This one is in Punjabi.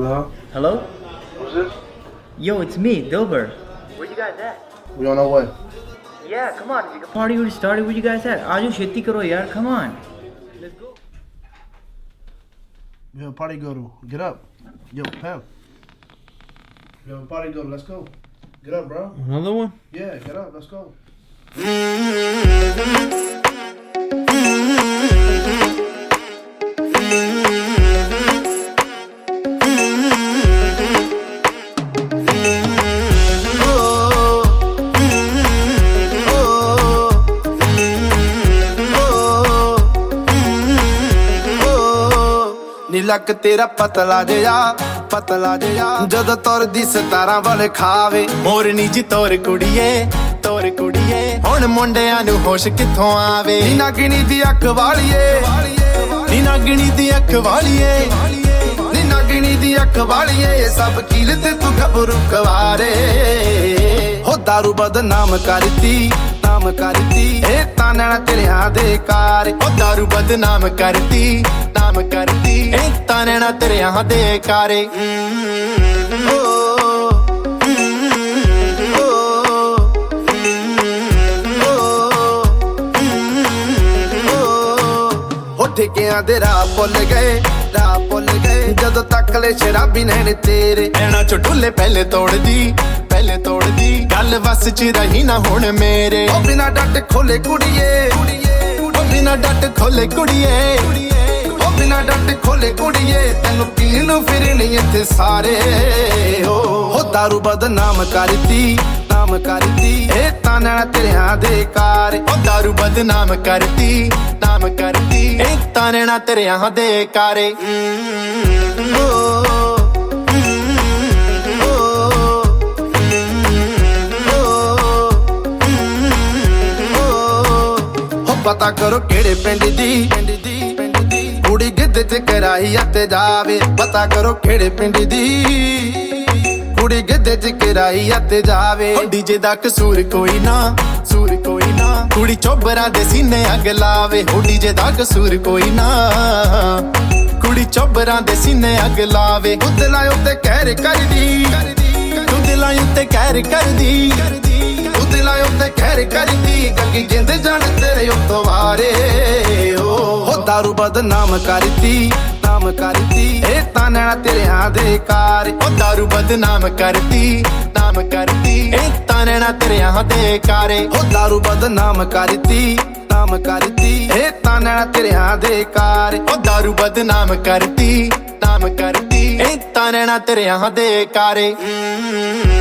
Hello? Hello? Who's this? Yo, it's me, Dilber. Where you guys at? We on our way. Yeah, come on. The party already started. Where you guys at? Aaju sheti karo yaar. Come on. Let's go. We have a party to go to. Get up. Yo, Pam. We have a party to go to. Let's go. Get up, bro. Another one? Yeah, get up. Let's go. ਲੱਕ ਤੇਰਾ ਪਤਲਾ ਜਿਹਾ ਜਦੋਂ ਤੁਰਦੀ ਸਤਾਰਾਂ ਵਾਲੇ ਖਾਵੇ ਮੋਰਨੀ ਜੀ ਤੋਰ ਕੁੜੀਏ ਹੁਣ ਮੁੰਡਿਆਂ ਨੂੰ ਹੋਸ਼ ਕਿੱਥੋਂ ਆਵੇ ਨੀ ਨਾਗਣੀ ਦੀ ਅੱਖ ਵਾਲੀਏ ਨੀ ਨਾਗਣੀ ਦੀ ਅੱਖ ਵਾਲੀਏ ਸਭ ਕੀਲ ਤੇ ਤੂੰ ਗੱਭਰੂ ਕਵਾਰੇ ਹੋ ਦਾਰੂ ਬਦਨਾਮ ਕਰਤੀ ਇਹ ਤਾਂ ਨੈਣਾ ਤੇਰਿਆਂ ਦੇ ਕਾਰ ਹੋ ਦਾਰੂ ਬਦਨਾਮ ਕਰਤੀ ਇਹ ਤਾਂ ਨੈਣਾ ਤੇਰਿਆਂ ਦੇ ਕਾਰੇ ਹੋ ਠੇਕਿਆਂ ਦੇ ਰਾਹ ਭੁੱਲ ਗਏ ਜਦੋਂ ਤੱਕ ਲੈ ਸ਼ਰਾਬੀ ਨੈਣ ਤੇਰੇ ਐਣਾ ਚ ਢੁੱਲੇ ਪਹਿਲੇ ਤੋੜਦੀ ਗੱਲ ਵਸ ਚ ਰਹੀ ਨਾ ਹੁਣ ਮੇਰੇ ਉਹ ਬਿਨਾ ਡੱਟ ਖੋਲੇ ਕੁੜੀਏ ਤੈਨੂੰ ਪੀਣ ਨੂੰ ਫਿਰਨੀ ਇੱਥੇ ਸਾਰੇ ਹੋ ਦਾਰੂ ਬਦਨਾਮ ਕਰਤੀ ਇਹ ਤਾਂ ਨੈਣਾ ਤੇਰਿਆਂ ਦੇ ਕਾਰ ਉਹ ਦਾਰੂ ਬਦਨਾਮ ਕਰਤੀ ਇਹ ਤਾਂ ਨੈਣਾ ਤੇਰਿਆਂ ਦੇ ਕਾਰੇ ਪਤਾ ਕਰੋ ਕਿਹੜੇ ਪਿੰਡ ਦੀ ਕੁੜੀ ਗਿੱਧੇ ਚ ਕਰਾਈ ਅਤੇ ਜਾਵੇ ਪਤਾ ਕਰੋ ਕਿਹੜੇ ਪਿੰਡ ਦੀ ਕੁੜੀ ਗਿੱਧੇ ਚ ਕਰਾਈ ਅਤੇ ਜਾਵੇ ਡੀਜੇ ਦਾ ਕਸੂਰ ਕੋਈ ਨਾ ਕੁੜੀ ਚੋਬਰਾਂ ਦੇ ਸੀਨੇ ਅੱਗ ਲਾਵੇ ਡੀਜੇ ਦਾ ਕਸੂਰ ਕੋਈ ਨਾ ਕੁੜੀ ਚੋਬਰਾਂ ਦੇ ਸੀਨੇ ਅੱਗ ਲਾਵੇ ਦਿਲਾਂ ਉੱਤੇ ਕਹਿਰ ਕਰਦੀ ਗੰਗੀ ਜਿੰਦ ਜਾਣ ਤੇਰੇ ਉੱਤੋਂ ਵਾਰੇ ਹੋ ਦਾਰੂ ਬਦਨਾਮ ਕਰਤੀ ਇਹ ਤਾਂ ਨੈਣਾ ਤੇਰਿਆਂ ਦੇ ਕਾਰ ਉਹ ਦਾਰੂ ਬਦਨਾਮ ਕਰਤੀ ਇਹ ਤਾਂ ਨੈਣਾ ਤੇਰਿਆਂ ਦੇ ਕਾਰੇ ਉਹ ਦਾਰੂ ਬਦਨਾਮ ਕਰਤੀ ਇਹ ਤਾਂ ਨੈਣਾ ਤੇਰਿਆਂ ਦੇ ਕਾਰ ਉਹ ਦਾਰੂ ਬਦਨਾਮ ਕਰਤੀ ਇਹ ਤਾਂ ਨੈਣਾ ਤੇਰਿਆਂ ਦੇ ਕਾਰੇ